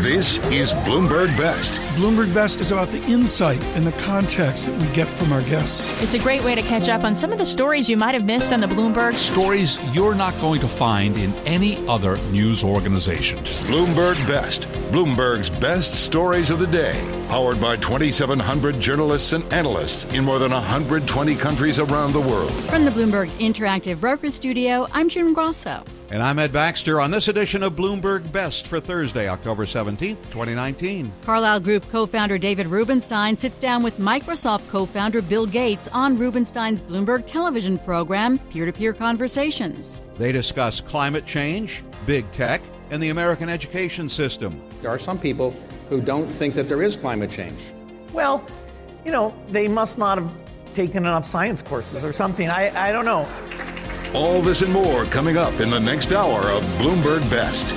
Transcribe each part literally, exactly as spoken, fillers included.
This is Bloomberg Best. Bloomberg Best is about the insight and the context that we get from our guests. It's a great way to catch up on some of the stories you might have missed on the Bloomberg. Stories you're not going to find in any other news organization. Bloomberg Best. Bloomberg's best stories of the day. Powered by twenty-seven hundred journalists and analysts in more than one hundred twenty countries around the world. From the Bloomberg Interactive Broker Studio, I'm Jim Grosso. And I'm Ed Baxter on this edition of Bloomberg Best for Thursday, October seventeenth, twenty nineteen. Carlyle Group co-founder David Rubenstein sits down with Microsoft co-founder Bill Gates on Rubenstein's Bloomberg television program, Peer-to-Peer Conversations. They discuss climate change, big tech, and the American education system. There are some people who don't think that there is climate change. Well, you know, they must not have taken enough science courses or something. I, I don't know. All this and more coming up in the next hour of Bloomberg Best.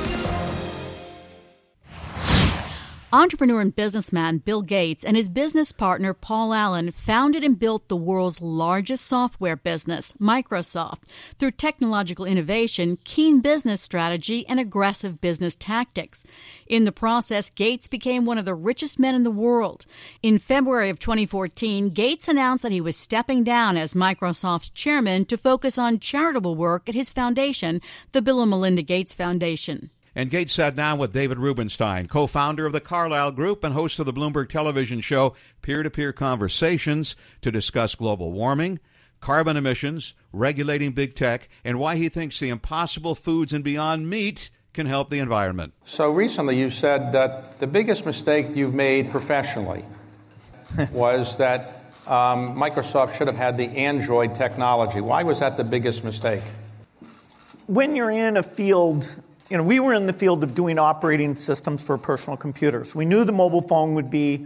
Entrepreneur and businessman Bill Gates and his business partner Paul Allen founded and built the world's largest software business, Microsoft, through technological innovation, keen business strategy, and aggressive business tactics. In the process, Gates became one of the richest men in the world. In February of twenty fourteen, Gates announced that he was stepping down as Microsoft's chairman to focus on charitable work at his foundation, the Bill and Melinda Gates Foundation. And Gates sat down with David Rubenstein, co-founder of the Carlyle Group and host of the Bloomberg television show Peer-to-Peer Conversations, to discuss global warming, carbon emissions, regulating big tech, and why he thinks the Impossible Foods and Beyond Meat can help the environment. So recently you said that the biggest mistake you've made professionally was that um, Microsoft should have had the Android technology. Why was that the biggest mistake? When you're in a field... You know, we were in the field of doing operating systems for personal computers. We knew the mobile phone would be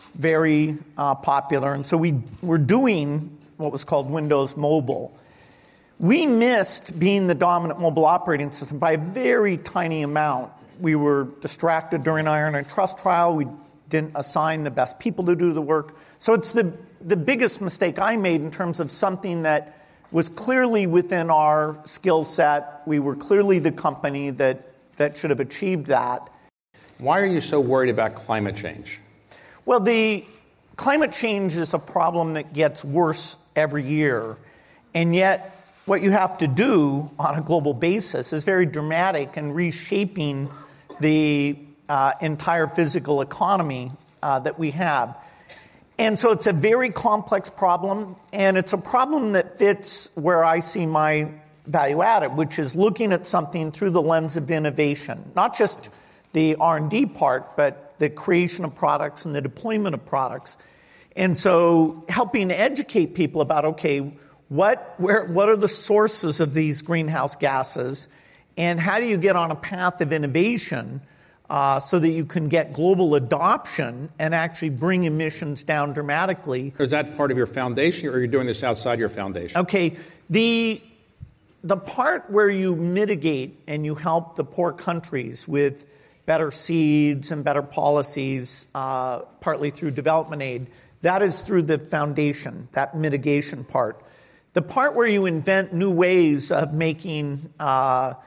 very uh, popular, and so we were doing what was called Windows Mobile. We missed being the dominant mobile operating system by a very tiny amount. We were distracted during our antitrust trial. We didn't assign the best people to do the work. So it's the, the biggest mistake I made in terms of something that was clearly within our skill set. We were clearly the company that, that should have achieved that. Why are you so worried about climate change? Well, the climate change is a problem that gets worse every year. And yet, what you have to do on a global basis is very dramatic in reshaping the uh, entire physical economy uh, that we have. And so it's a very complex problem, and it's a problem that fits where I see my value added, which is looking at something through the lens of innovation, not just the R and D part, but the creation of products and the deployment of products. And so helping educate people about, okay, what, where, what are the sources of these greenhouse gases, and how do you get on a path of innovation Uh, so that you can get global adoption and actually bring emissions down dramatically. Is that part of your foundation, or are you doing this outside your foundation? Okay. The, the part where you mitigate and you help the poor countries with better seeds and better policies, uh, partly through development aid, that is through the foundation, that mitigation part. The part where you invent new ways of making uh,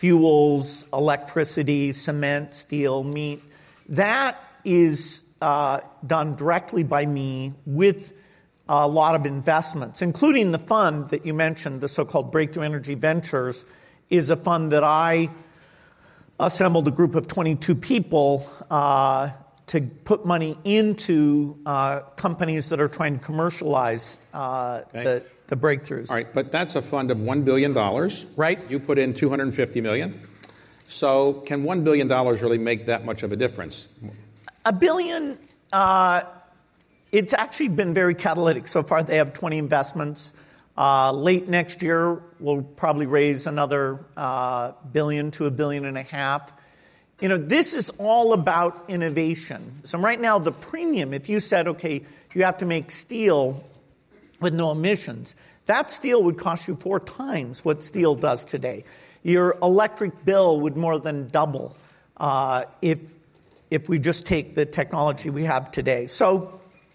fuels, electricity, cement, steel, meat, that is uh, done directly by me with a lot of investments, including the fund that you mentioned, the so-called Breakthrough Energy Ventures, is a fund that I assembled a group of twenty-two people uh, to put money into uh, companies that are trying to commercialize uh, okay. the The breakthroughs. All right, but that's a fund of one billion dollars. Right. You put in two hundred fifty million dollars. So can one billion dollars really make that much of a difference? A billion, uh, it's actually been very catalytic. So far, they have twenty investments. Uh, late next year, we'll probably raise another uh, billion to a billion and a half. You know, this is all about innovation. So right now, the premium, if you said, okay, you have to make steel with no emissions, that steel would cost you four times what steel does today. Your electric bill would more than double uh, if if we just take the technology we have today. So,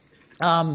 um,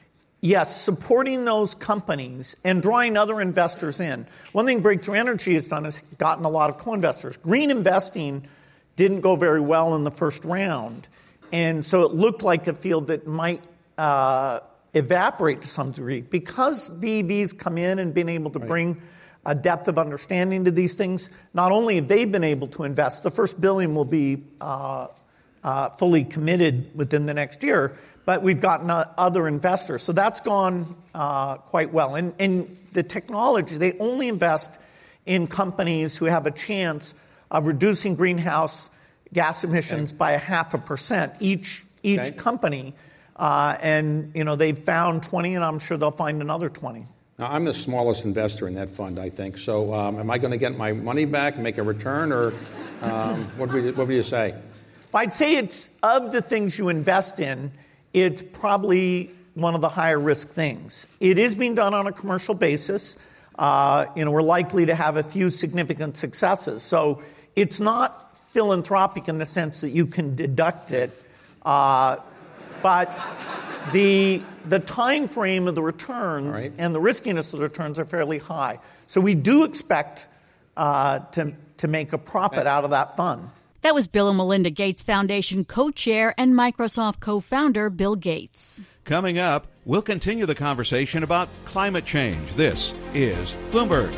yes, supporting those companies and drawing other investors in. One thing Breakthrough Energy has done is gotten a lot of co-investors. Green investing didn't go very well in the first round. And so it looked like a field that might uh, evaporate to some degree. Because B E Vs come in and been able to right. bring a depth of understanding to these things, not only have they been able to invest, the first billion will be uh, uh, fully committed within the next year, but we've gotten uh, other investors. So that's gone uh, quite well. And, and the technology, they only invest in companies who have a chance of reducing greenhouse gas emissions okay. by a half a percent each each okay. company. Uh, and, you know, they've found twenty, and I'm sure they'll find another twenty. Now, I'm the smallest investor in that fund, I think. So um, am I going to get my money back and make a return, or um, what, would you, what would you say? I'd say it's, of the things you invest in, it's probably one of the higher risk things. It is being done on a commercial basis. Uh, you know, we're likely to have a few significant successes. So it's not philanthropic in the sense that you can deduct it, uh, but the the time frame of the returns right. and the riskiness of the returns are fairly high. So we do expect uh, to to make a profit out of that fund. That was Bill and Melinda Gates Foundation co-chair and Microsoft co-founder Bill Gates. Coming up, we'll continue the conversation about climate change. This is Bloomberg.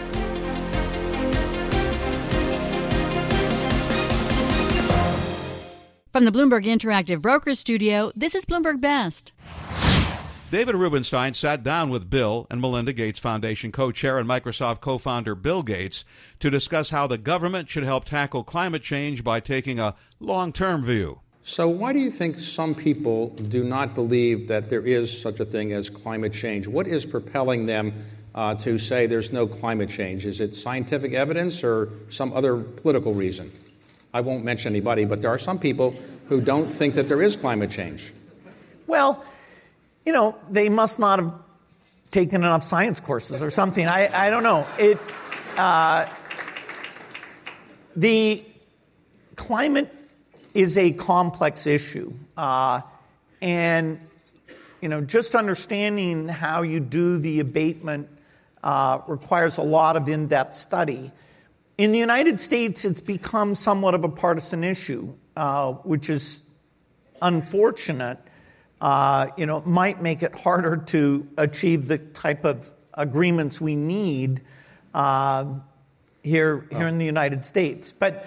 From the Bloomberg Interactive Brokers Studio, this is Bloomberg Best. David Rubenstein sat down with Bill and Melinda Gates Foundation co-chair and Microsoft co-founder Bill Gates to discuss how the government should help tackle climate change by taking a long-term view. So why do you think some people do not believe that there is such a thing as climate change? What is propelling them uh, to say there's no climate change? Is it scientific evidence or some other political reason? I won't mention anybody, but there are some people who don't think that there is climate change. Well, you know, they must not have taken enough science courses or something. I, I don't know. It, uh, the climate is a complex issue. Uh, and, you know, just understanding how you do the abatement uh, requires a lot of in-depth study. In the United States, it's become somewhat of a partisan issue, uh, which is unfortunate. Uh, you know, might make it harder to achieve the type of agreements we need uh, here here in the United States. But,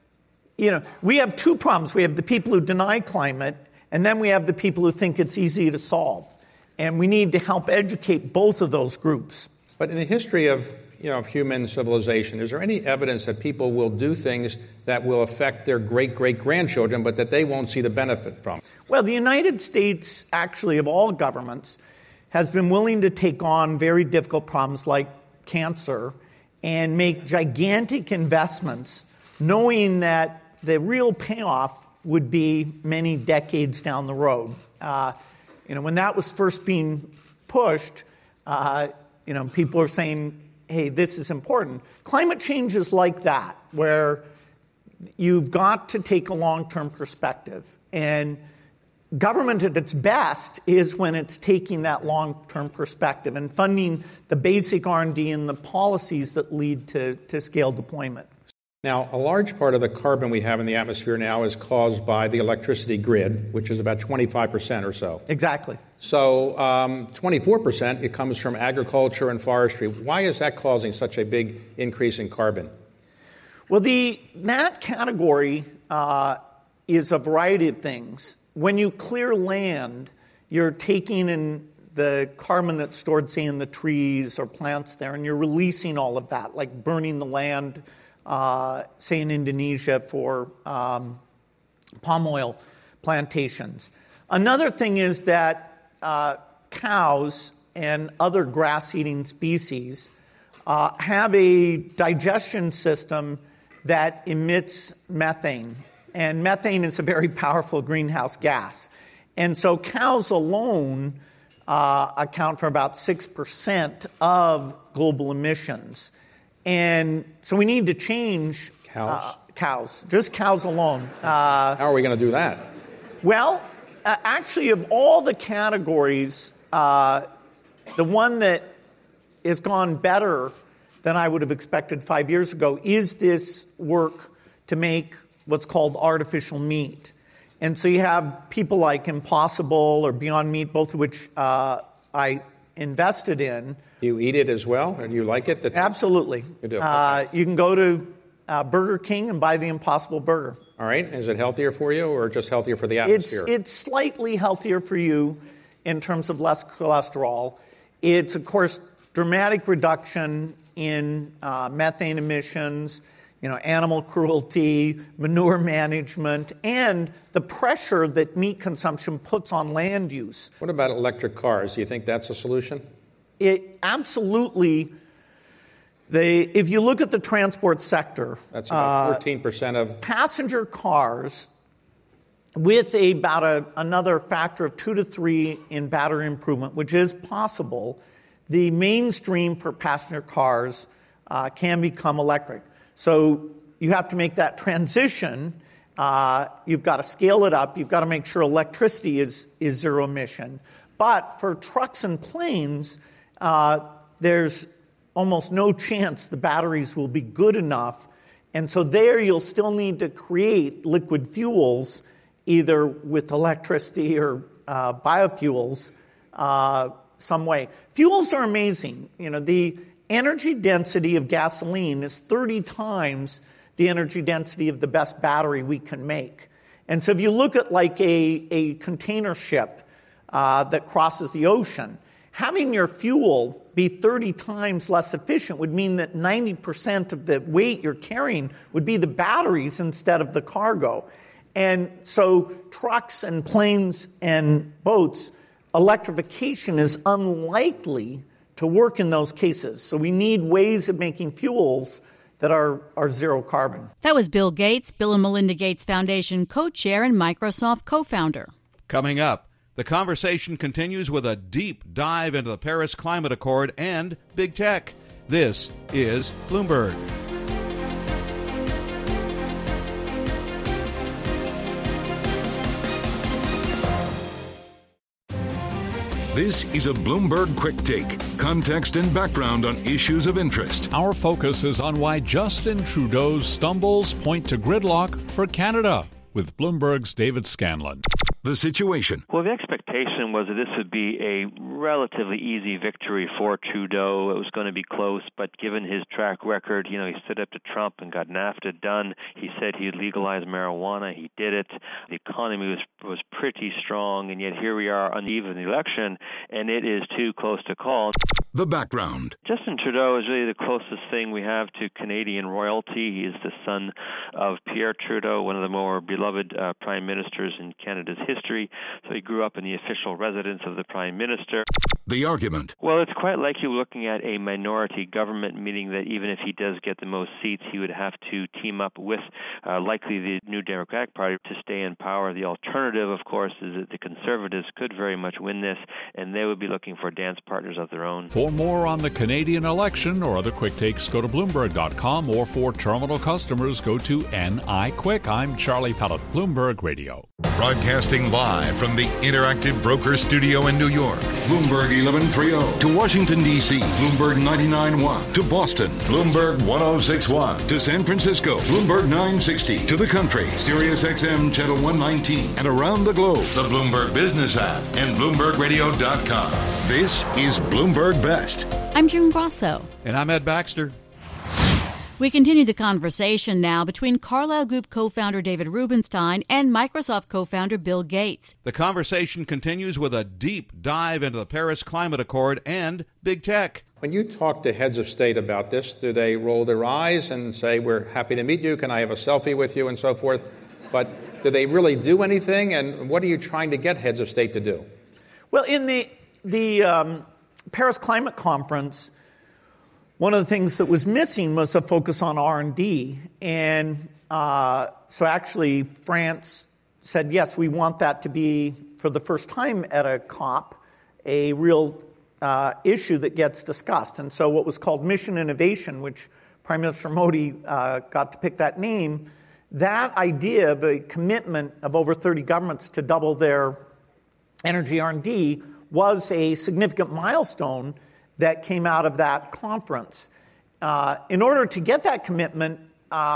you know, we have two problems. We have the people who deny climate, and then we have the people who think it's easy to solve. And we need to help educate both of those groups. But in the history of, you know, of human civilization, is there any evidence that people will do things that will affect their great-great-grandchildren, but that they won't see the benefit from? Well, the United States, actually, of all governments, has been willing to take on very difficult problems like cancer and make gigantic investments, knowing that the real payoff would be many decades down the road. Uh, you know, when that was first being pushed, uh, you know, people are saying, hey, this is important. Climate change is like that, where you've got to take a long-term perspective. And government at its best is when it's taking that long-term perspective and funding the basic R and D and the policies that lead to, to scale deployment. Now, a large part of the carbon we have in the atmosphere now is caused by the electricity grid, which is about twenty-five percent or so. Exactly. So um, twenty-four percent, it comes from agriculture and forestry. Why is that causing such a big increase in carbon? Well, the that category uh, is a variety of things. When you clear land, you're taking in the carbon that's stored, say, in the trees or plants there, and you're releasing all of that, like burning the land, uh, say, in Indonesia for um, palm oil plantations. Another thing is that uh, cows and other grass-eating species uh, have a digestion system that emits methane. And methane is a very powerful greenhouse gas. And so cows alone uh, account for about six percent of global emissions. And so we need to change cows. Uh, cows, just cows alone. Uh, How are we going to do that? Well, uh, actually, of all the categories, uh, the one that has gone better than I would have expected five years ago is this work to make what's called artificial meat. And so you have people like Impossible or Beyond Meat, both of which uh, I invested in. You eat it as well? Or do you like it? Absolutely. You do? Uh, Okay. you can go to uh, Burger King and buy the Impossible Burger. All right. Is it healthier for you or just healthier for the It's, atmosphere? it's slightly healthier for you in terms of less cholesterol. It's, of course, dramatic reduction in uh, methane emissions, you know, animal cruelty, manure management, and the pressure that meat consumption puts on land use. What about electric cars? Do you think that's a solution? It absolutely. They, if you look at the transport sector, That's about uh, fourteen percent of passenger cars with a, about a, another factor of two to three in battery improvement, which is possible, the mainstream for passenger cars uh, can become electric. So you have to make that transition. Uh, you've got to scale it up. You've got to make sure electricity is, is zero emission. But for trucks and planes, uh, there's almost no chance the batteries will be good enough. And so there you'll still need to create liquid fuels, either with electricity or uh, biofuels, uh, some way. Fuels are amazing. You know, the energy density of gasoline is thirty times the energy density of the best battery we can make. And so if you look at like a, a container ship uh, that crosses the ocean, having your fuel be thirty times less efficient would mean that ninety percent of the weight you're carrying would be the batteries instead of the cargo. And so trucks and planes and boats, electrification is unlikely to work in those cases. So we need ways of making fuels that are, are zero carbon. That was Bill Gates, Bill and Melinda Gates Foundation co-chair and Microsoft co-founder. Coming up, the conversation continues with a deep dive into the Paris Climate Accord and big tech. This is Bloomberg. This is a Bloomberg Quick Take. Context and background on issues of interest. Our focus is on why Justin Trudeau's stumbles point to gridlock for Canada, with Bloomberg's David Scanlon. The situation. Well, the expectation was that this would be a relatively easy victory for Trudeau. It was going to be close, but given his track record, you know, he stood up to Trump and got NAFTA done. He said he'd legalize marijuana. He did it. The economy was was pretty strong, and yet here we are on the eve of the election, and it is too close to call. The background. Justin Trudeau is really the closest thing we have to Canadian royalty. He is the son of Pierre Trudeau, one of the more beloved uh, prime ministers in Canada's history. So he grew up in the official residence of the prime minister. The argument. Well, it's quite likely we're looking at a minority government, meaning that even if he does get the most seats, he would have to team up with uh, likely the New Democratic Party to stay in power. The alternative, of course, is that the Conservatives could very much win this, and they would be looking for dance partners of their own. For more on the Canadian election or other quick takes, go to Bloomberg dot com, or for terminal customers, go to N I Quick. I'm Charlie Pellet, Bloomberg Radio. Broadcasting live from the Interactive Broker Studio in New York. Bloomberg eleven thirty. To Washington, D C. Bloomberg ninety-nine point one. To Boston. Bloomberg ten sixty-one. To San Francisco. Bloomberg nine sixty. To the country. Sirius X M Channel one nineteen. And around the globe. The Bloomberg Business app and Bloomberg Radio dot com. This is Bloomberg Best. I'm June Grosso. And I'm Ed Baxter. We continue the conversation now between Carlyle Group co-founder David Rubenstein and Microsoft co-founder Bill Gates. The conversation continues with a deep dive into the Paris Climate Accord and big tech. When you talk to heads of state about this, do they roll their eyes and say, we're happy to meet you, can I have a selfie with you, and so forth? But do they really do anything, and what are you trying to get heads of state to do? Well, in the, the um, Paris Climate Conference, one of the things that was missing was a focus on R and D. And uh, so actually France said, yes, we want that to be, for the first time at a COP, a real uh, issue that gets discussed. And so what was called Mission Innovation, which Prime Minister Modi uh, got to pick that name, that idea of a commitment of over thirty governments to double their energy R and D was a significant milestone that came out of that conference. Uh, in order to get that commitment, uh,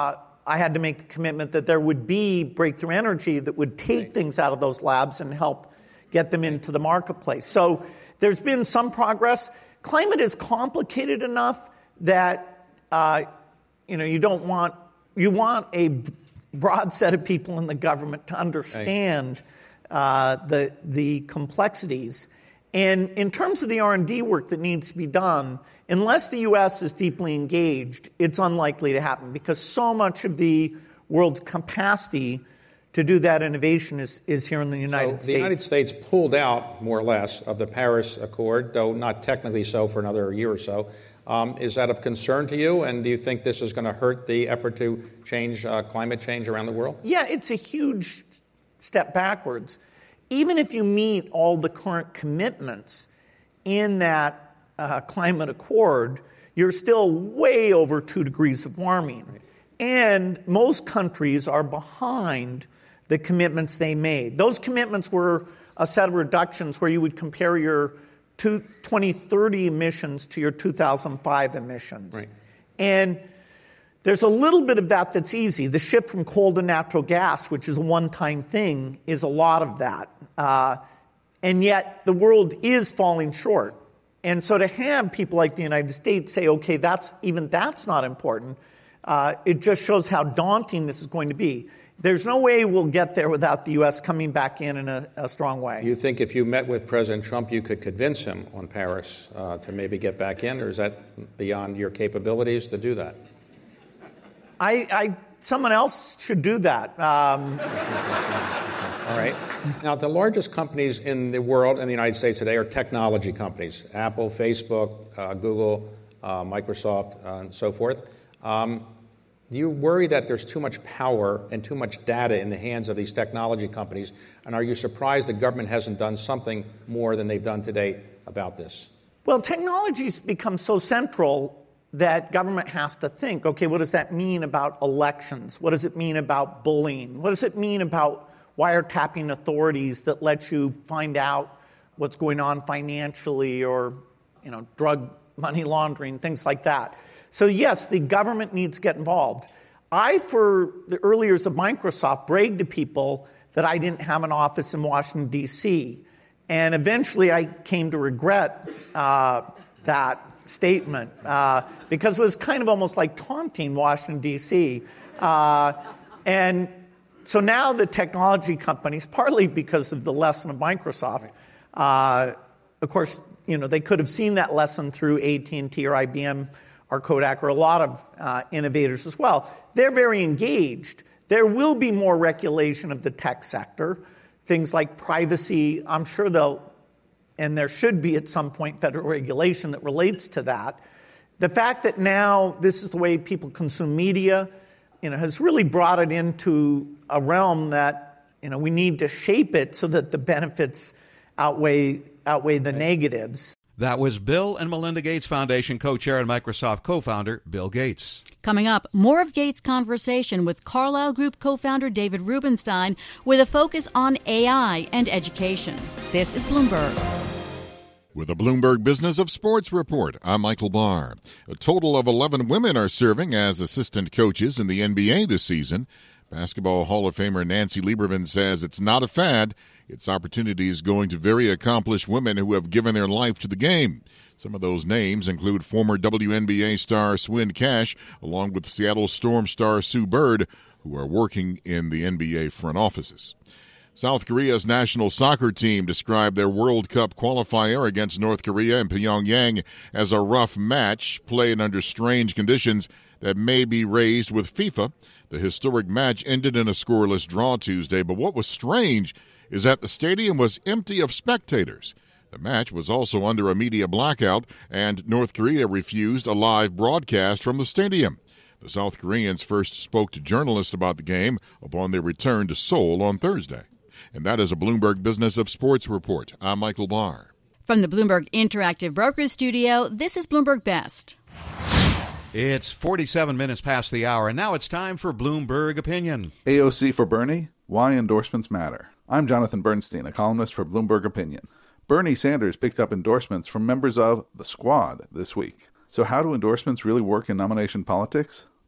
I had to make the commitment that there would be breakthrough energy that would take right. things out of those labs and help get them into the marketplace. So there's been some progress. Climate is complicated enough that uh, you know you don't want you want a broad set of people in the government to understand right. uh, the the complexities. And in terms of the R and D work that needs to be done, unless the U S is deeply engaged, it's unlikely to happen because so much of the world's capacity to do that innovation is, is here in the United so States. The United States pulled out, more or less, of the Paris Accord, though not technically so for another year or so. Um, is that of concern to you? And do you think this is going to hurt the effort to change uh, climate change around the world? Yeah, it's a huge step backwards. Even if you meet all the current commitments in that uh, climate accord, you're still way over two degrees of warming. Right. And most countries are behind the commitments they made. Those commitments were a set of reductions where you would compare your twenty thirty emissions to your two thousand five emissions. Right. And there's a little bit of that that's easy. The shift from coal to natural gas, which is a one-time thing, is a lot of that. Uh, and yet the world is falling short. And so to have people like the United States say, okay, that's even that's not important, uh, it just shows how daunting this is going to be. There's no way we'll get there without the U S coming back in in a, a strong way. You think if you met with President Trump, you could convince him on Paris uh, to maybe get back in, or is that beyond your capabilities to do that? I, I someone else should do that. Um, All right. Now, the largest companies in the world, in the United States today, are technology companies: Apple, Facebook, uh, Google, uh, Microsoft, uh, and so forth. Um, do you worry that there's too much power and too much data in the hands of these technology companies? And are you surprised the government hasn't done something more than they've done today about this? Well, technology's become so central that government has to think, okay, what does that mean about elections? What does it mean about bullying? What does it mean about wiretapping authorities that let you find out what's going on financially or, you know, drug money laundering, things like that? So yes, the government needs to get involved. I, for the early years of Microsoft, bragged to people that I didn't have an office in Washington, D C, and eventually I came to regret uh, that statement uh, because it was kind of almost like taunting Washington, D C. Uh, and so now the technology companies, partly because of the lesson of Microsoft, uh, of course, you know, they could have seen that lesson through A T and T or I B M or Kodak or a lot of uh, innovators as well. They're very engaged. There will be more regulation of the tech sector, things like privacy. I'm sure they'll and there should be at some point federal regulation that relates to that. The fact that now this is the way people consume media, you know, has really brought it into a realm that, you know, we need to shape it so that the benefits outweigh outweigh the negatives. That was Bill and Melinda Gates Foundation co-chair and Microsoft co-founder Bill Gates. Coming up, more of Gates' conversation with Carlyle Group co-founder David Rubenstein with a focus on A I and education. This is Bloomberg. With a Bloomberg Business of Sports report, I'm Michael Barr. A total of eleven women are serving as assistant coaches in the N B A this season. Basketball Hall of Famer Nancy Lieberman says it's not a fad. Its opportunity is going to very accomplished women who have given their life to the game. Some of those names include former W N B A star Swin Cash, along with Seattle Storm star Sue Bird, who are working in the N B A front offices. South Korea's national soccer team described their World Cup qualifier against North Korea in Pyongyang as a rough match, played under strange conditions that may be raised with FIFA. The historic match ended in a scoreless draw Tuesday, but what was strange is that the stadium was empty of spectators. The match was also under a media blackout, and North Korea refused a live broadcast from the stadium. The South Koreans first spoke to journalists about the game upon their return to Seoul on Thursday. And that is a Bloomberg Business of Sports report. I'm Michael Barr. From the Bloomberg Interactive Brokers Studio, this is Bloomberg Best. It's forty-seven minutes past the hour, and now it's time for Bloomberg Opinion. A O C for Bernie, why endorsements matter. I'm Jonathan Bernstein, a columnist for Bloomberg Opinion. Bernie Sanders picked up endorsements from members of the Squad this week. So how do endorsements really work in nomination politics?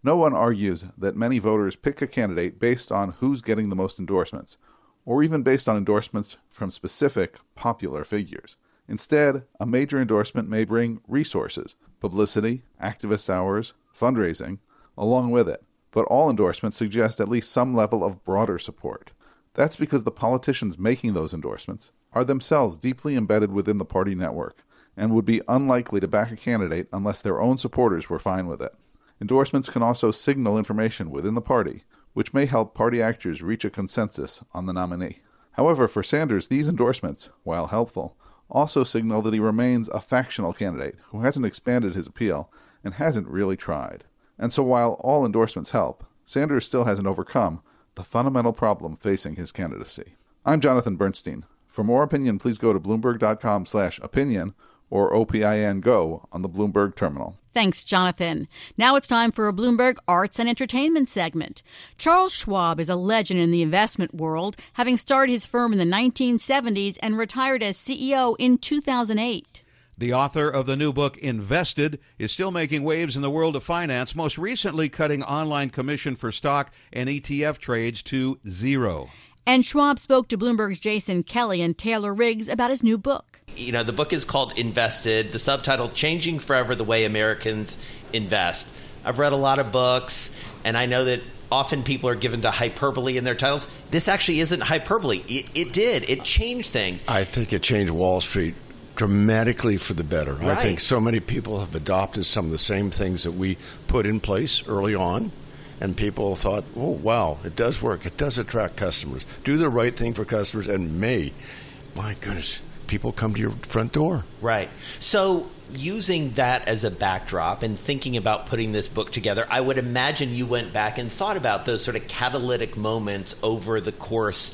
No one argues that many voters pick a candidate based on who's getting the most endorsements, or even based on endorsements from specific popular figures. Instead, a major endorsement may bring resources, publicity, activist hours, fundraising, along with it. But all endorsements suggest at least some level of broader support. That's because the politicians making those endorsements are themselves deeply embedded within the party network and would be unlikely to back a candidate unless their own supporters were fine with it. Endorsements can also signal information within the party, which may help party actors reach a consensus on the nominee. However, for Sanders, these endorsements, while helpful, also signal that he remains a factional candidate who hasn't expanded his appeal and hasn't really tried. And so while all endorsements help, Sanders still hasn't overcome the fundamental problem facing his candidacy. I'm Jonathan Bernstein. For more opinion, please go to Bloomberg.com slash opinion or O P I N Go on the Bloomberg terminal. Thanks, Jonathan. Now it's time for a Bloomberg Arts and Entertainment segment. Charles Schwab is a legend in the investment world, having started his firm in the nineteen seventies and retired as C E O in two thousand eight. The author of the new book, Invested, is still making waves in the world of finance, most recently cutting online commission for stock and E T F trades to zero. And Schwab spoke to Bloomberg's Jason Kelly and Taylor Riggs about his new book. You know, the book is called Invested, the subtitle, Changing Forever the Way Americans Invest. I've read a lot of books, and I know that often people are given to hyperbole in their titles. This actually isn't hyperbole. It, it did. It changed things. I think it changed Wall Street dramatically for the better. Right. I think so many people have adopted some of the same things that we put in place early on. And people thought, oh, wow, it does work. It does attract customers. Do the right thing for customers, and may, my goodness, people come to your front door. Right. So using that as a backdrop and thinking about putting this book together, I would imagine you went back and thought about those sort of catalytic moments over the course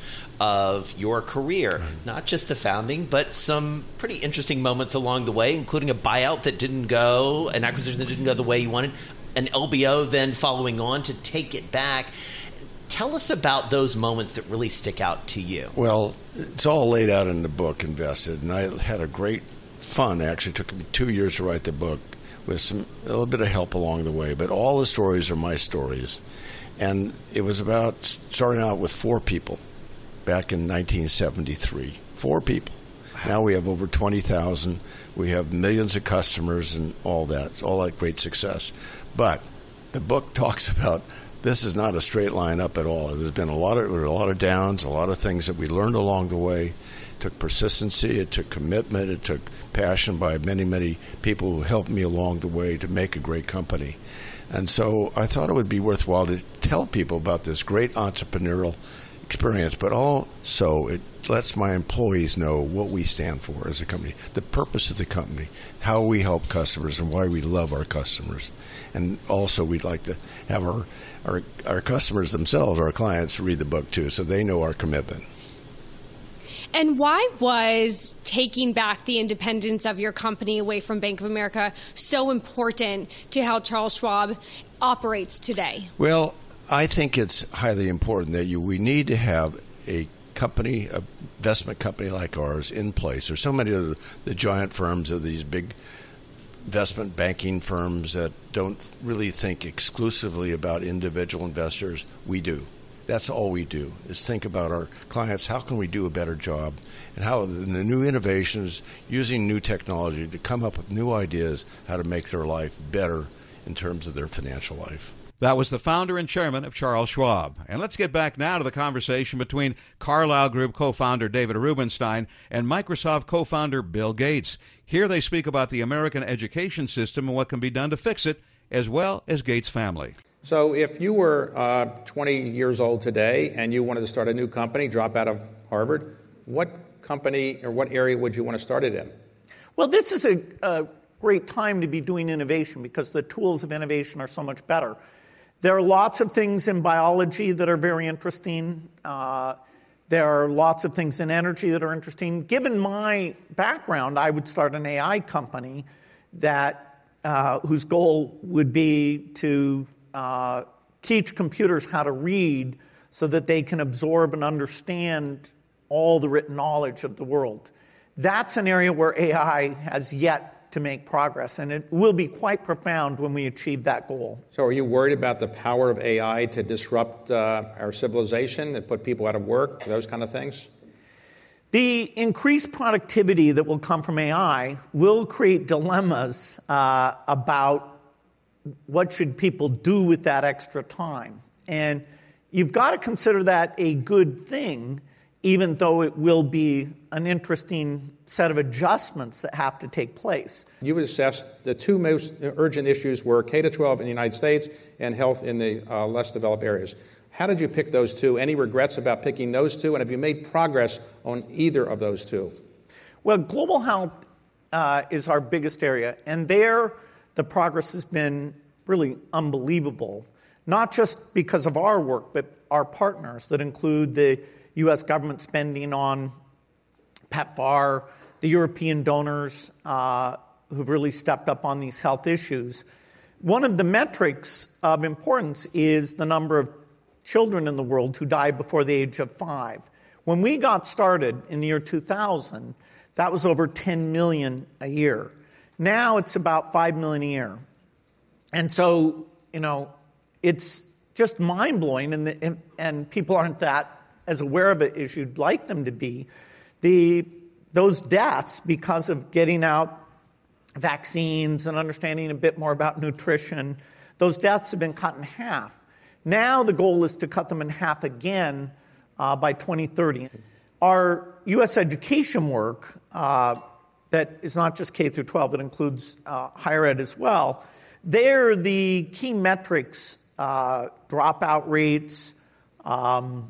of your career. Right. Not just the founding, but some pretty interesting moments along the way, including a buyout that didn't go, an acquisition that didn't go the way you wanted, an L B O then following on to take it back. Tell us about those moments that really stick out to you. Well, it's all laid out in the book, Invested, and I had a great fun. It actually took me two years to write the book with some a little bit of help along the way, but all the stories are my stories. And it was about starting out with four people back in nineteen seventy-three. Four people. Now we have over twenty thousand. We have millions of customers and all that, all that great success. But the book talks about this is not a straight line up at all. There's been a lot of a lot of downs, a lot of things that we learned along the way. It took persistency, it took commitment, it took passion by many, many people who helped me along the way to make a great company. And so I thought it would be worthwhile to tell people about this great entrepreneurial experience, but also it lets my employees know what we stand for as a company, the purpose of the company, how we help customers, and why we love our customers. And also we'd like to have our, our, our customers themselves, our clients, read the book too, so they know our commitment. And why was taking back the independence of your company away from Bank of America so important to how Charles Schwab operates today? Well, I think it's highly important that you we need to have a company, a investment company like ours in place. There's so many of the, the giant firms of these big investment banking firms that don't really think exclusively about individual investors. We do. That's all we do, is think about our clients. How can we do a better job? And how the new innovations, using new technology to come up with new ideas how to make their life better in terms of their financial life. That was the founder and chairman of Charles Schwab. And let's get back now to the conversation between Carlyle Group co-founder David Rubenstein and Microsoft co-founder Bill Gates. Here they speak about the American education system and what can be done to fix it, as well as Gates' family. So if you were uh, twenty years old today and you wanted to start a new company, drop out of Harvard, what company or what area would you want to start it in? Well, this is a, a great time to be doing innovation because the tools of innovation are so much better. There are lots of things in biology that are very interesting. Uh, there are lots of things in energy that are interesting. Given my background, I would start an A I company that uh, whose goal would be to uh, teach computers how to read so that they can absorb and understand all the written knowledge of the world. That's an area where A I has yet to make progress, and it will be quite profound when we achieve that goal. So are you worried about the power of A I to disrupt uh, our civilization and put people out of work, those kind of things? The increased productivity that will come from A I will create dilemmas uh, about what should people do with that extra time. And you've got to consider that a good thing, even though it will be an interesting set of adjustments that have to take place. You would assess the two most urgent issues were K to twelve in the United States and health in the uh, less developed areas. How did you pick those two? Any regrets about picking those two? And have you made progress on either of those two? Well, global health uh, is our biggest area. And there, the progress has been really unbelievable, not just because of our work, but our partners that include the U S government spending on PEPFAR, the European donors uh, who've really stepped up on these health issues. One of the metrics of importance is the number of children in the world who die before the age of five. When we got started in the year two thousand, that was over ten million a year. Now it's about five million a year. And so, you know, it's just mind-blowing, and, the, and, and people aren't that as aware of it as you'd like them to be. The, those deaths, because of getting out vaccines and understanding a bit more about nutrition, those deaths have been cut in half. Now the goal is to cut them in half again uh, by twenty thirty. Our U S education work, uh, that is not just K through twelve, it includes uh, higher ed as well. There, the key metrics, uh, dropout rates, um,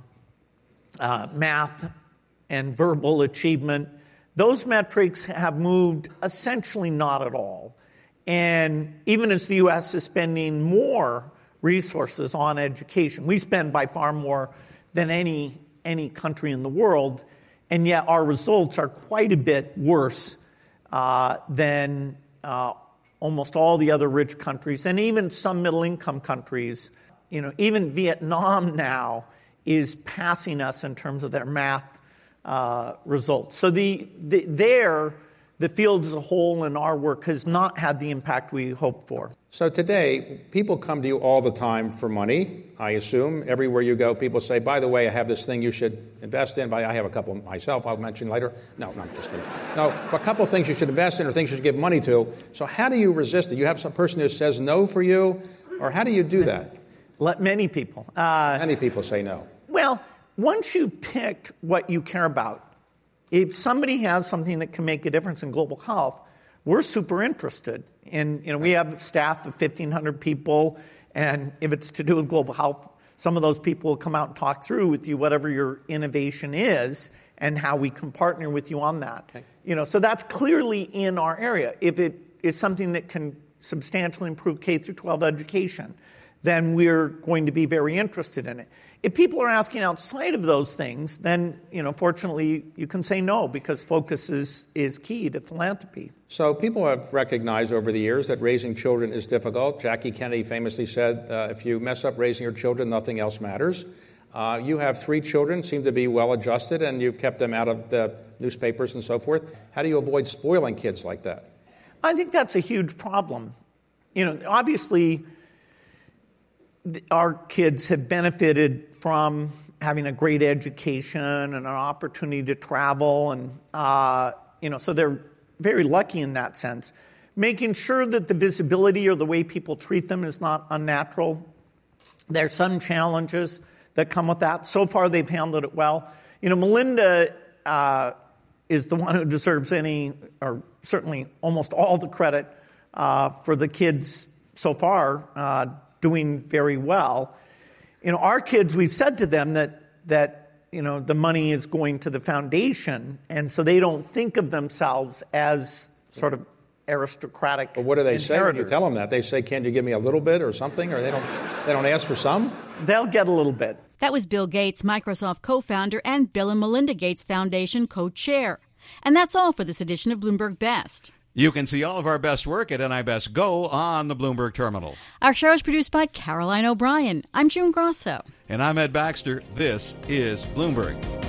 uh, math and verbal achievement, those metrics have moved essentially not at all. And even as the U S is spending more resources on education, we spend by far more than any, any country in the world, and yet our results are quite a bit worse uh, than uh, almost all the other rich countries, and even some middle-income countries. You know, even Vietnam now is passing us in terms of their math uh, results. So the, the there, the field as a whole and our work has not had the impact we hoped for. So today, people come to you all the time for money, I assume. Everywhere you go, people say, by the way, I have this thing you should invest in. I have a couple myself I'll mention later. No, no, I'm just kidding. No, a couple of things you should invest in or things you should give money to. So how do you resist it? You have some person who says no for you, or how do you do that? Let many people. Uh, many people say no. Well, once you've picked what you care about, if somebody has something that can make a difference in global health, we're super interested. And, you know, we have staff of fifteen hundred people, and if it's to do with global health, some of those people will come out and talk through with you whatever your innovation is and how we can partner with you on that. Okay. You know, so that's clearly in our area. If it is something that can substantially improve K through twelve education, then we're going to be very interested in it. If people are asking outside of those things, then, you know, fortunately, you can say no, because focus is, is key to philanthropy. So people have recognized over the years that raising children is difficult. Jackie Kennedy famously said, uh, if you mess up raising your children, nothing else matters. Uh, you have three children, seem to be well-adjusted, and you've kept them out of the newspapers and so forth. How do you avoid spoiling kids like that? I think that's a huge problem. You know, obviously, our kids have benefited from having a great education and an opportunity to travel, and uh, you know, so they're very lucky in that sense. Making sure that the visibility or the way people treat them is not unnatural. There are some challenges that come with that. So far, they've handled it well. You know, Melinda uh, is the one who deserves any, or certainly almost all the credit uh, for the kids so far uh, doing very well. You know, our kids, we've said to them that, that, you know, the money is going to the foundation, and so they don't think of themselves as sort of aristocratic. But what do they say when you tell them that? They say, "Can't you give me a little bit or something?" Or they don't, they don't ask for some? They'll get a little bit. That was Bill Gates, Microsoft co-founder, and Bill and Melinda Gates Foundation co-chair. And that's all for this edition of Bloomberg Best. You can see all of our best work at N I Best Go on the Bloomberg Terminal. Our show is produced by Caroline O'Brien. I'm June Grosso. And I'm Ed Baxter. This is Bloomberg.